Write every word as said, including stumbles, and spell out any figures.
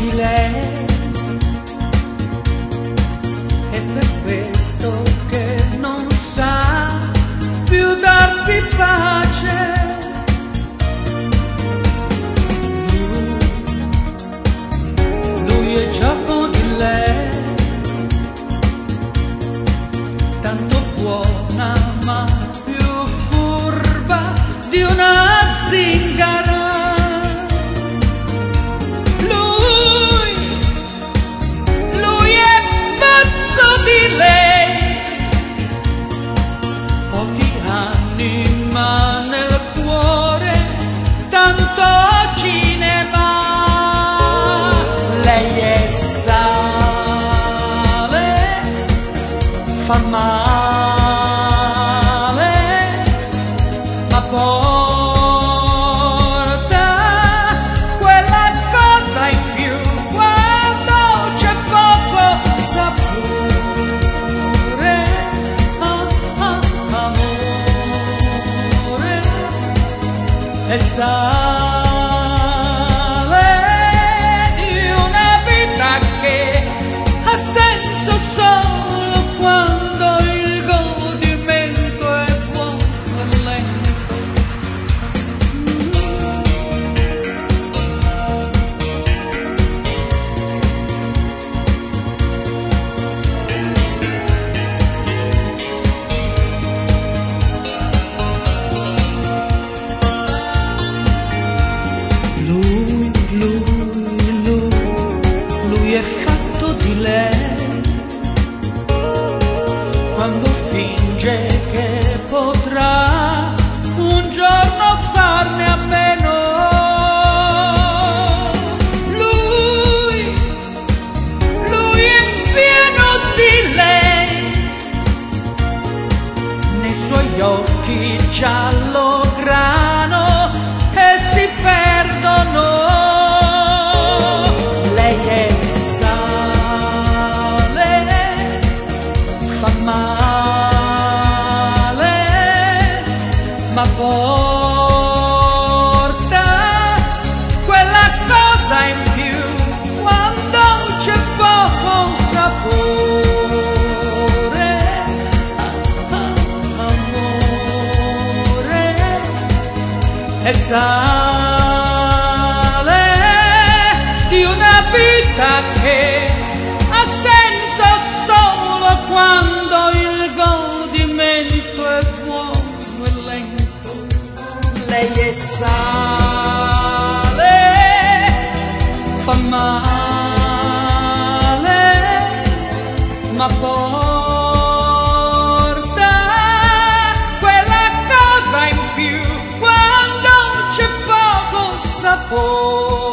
di lei, è per questo che non sa più darsi pace. Lui, lui è gioco di lei, tanto buona ma più furba di una zingara. Lui, lui è pazzo di lei, pochi anni ma nel cuore tanto cinema. Lei è sale, fa male, ma porta quella cosa in più quando c'è poco sapore. Ah, ah, amore, è sale di una vita che ha senso solo quando il godimento è buono e lento. Lui, lui, lui, lui è fatto di lei, quando finge che potrà un giorno farne a meno. Lui, lui è pieno di lei, nei suoi occhi giallo grano e si perdono. Lei è sale, fa male, ma porta quella cosa in più quando c'è poco sapore. Ah, ah, amore, è sale di una vita che ha senso solo quando il godimento è buono e lento. Lei è sale, fa male, ma porta quella cosa in più quando c'è poco sapore.